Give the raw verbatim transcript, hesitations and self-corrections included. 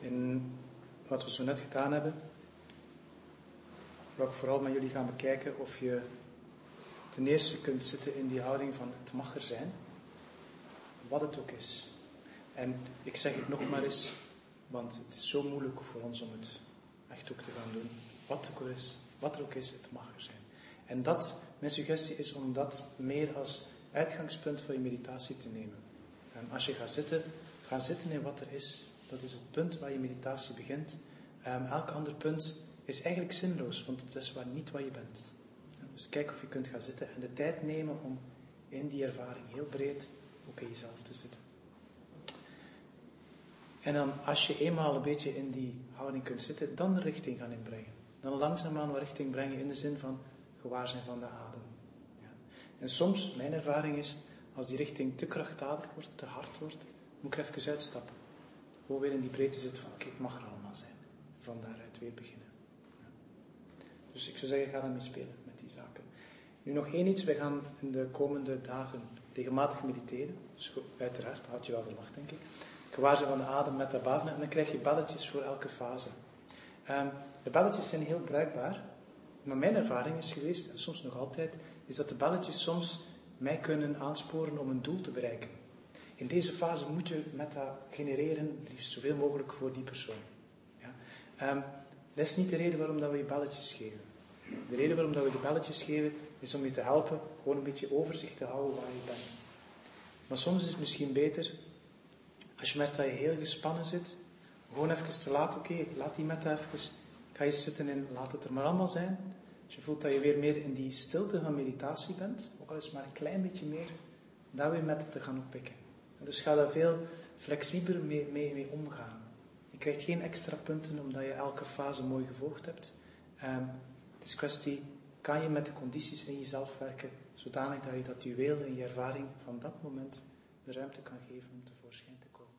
In wat we zo net gedaan hebben, wil ik vooral met jullie gaan bekijken of je ten eerste kunt zitten in die houding van het mag er zijn, wat het ook is. En ik zeg het nog maar eens, want het is zo moeilijk voor ons om het echt ook te gaan doen. Wat, ook is, wat er ook is, het mag er zijn. En dat, mijn suggestie is om dat meer als uitgangspunt van je meditatie te nemen. En als je gaat zitten, ga zitten in wat er is. Dat is het punt waar je meditatie begint. Um, elk ander punt is eigenlijk zinloos, want het is waar, niet wat je bent. Dus kijk of je kunt gaan zitten en de tijd nemen om in die ervaring heel breed ook in jezelf te zitten. En dan als je eenmaal een beetje in die houding kunt zitten, dan de richting gaan inbrengen. Dan langzaamaan wat richting brengen in de zin van gewaarzijn van de adem. Ja. En soms, mijn ervaring is, als die richting te krachtdadig wordt, te hard wordt, moet ik even uitstappen. Gewoon weer in die breedte zitten van, oké, het mag er allemaal zijn. Van daaruit weer beginnen. Ja. Dus ik zou zeggen, ga daarmee spelen met die zaken. Nu nog één iets, wij gaan in de komende dagen regelmatig mediteren. Dus uiteraard, dat had je wel verwacht, denk ik. Gewaarzijn van de adem met de bhavana. En dan krijg je belletjes voor elke fase. Um, de belletjes zijn heel bruikbaar. Maar mijn ervaring is geweest, en soms nog altijd, is dat de belletjes soms mij kunnen aansporen om een doel te bereiken. In deze fase moet je metta genereren, liefst zoveel mogelijk voor die persoon. Ja? Um, dat is niet de reden waarom dat we je belletjes geven. De reden waarom dat we de belletjes geven, is om je te helpen gewoon een beetje overzicht te houden waar je bent. Maar soms is het misschien beter, als je merkt dat je heel gespannen zit, gewoon even te laten, oké, okay, laat die metta even, ga je zitten en laat het er maar allemaal zijn. Als je voelt dat je weer meer in die stilte van meditatie bent, ook al is het maar een klein beetje meer, daar weer met het te gaan oppikken. En dus ga daar veel flexibeler mee, mee, mee omgaan. Je krijgt geen extra punten omdat je elke fase mooi gevolgd hebt. Um, het is kwestie, kan je met de condities in jezelf werken, zodanig dat je dat juweel in je ervaring van dat moment de ruimte kan geven om tevoorschijn te komen.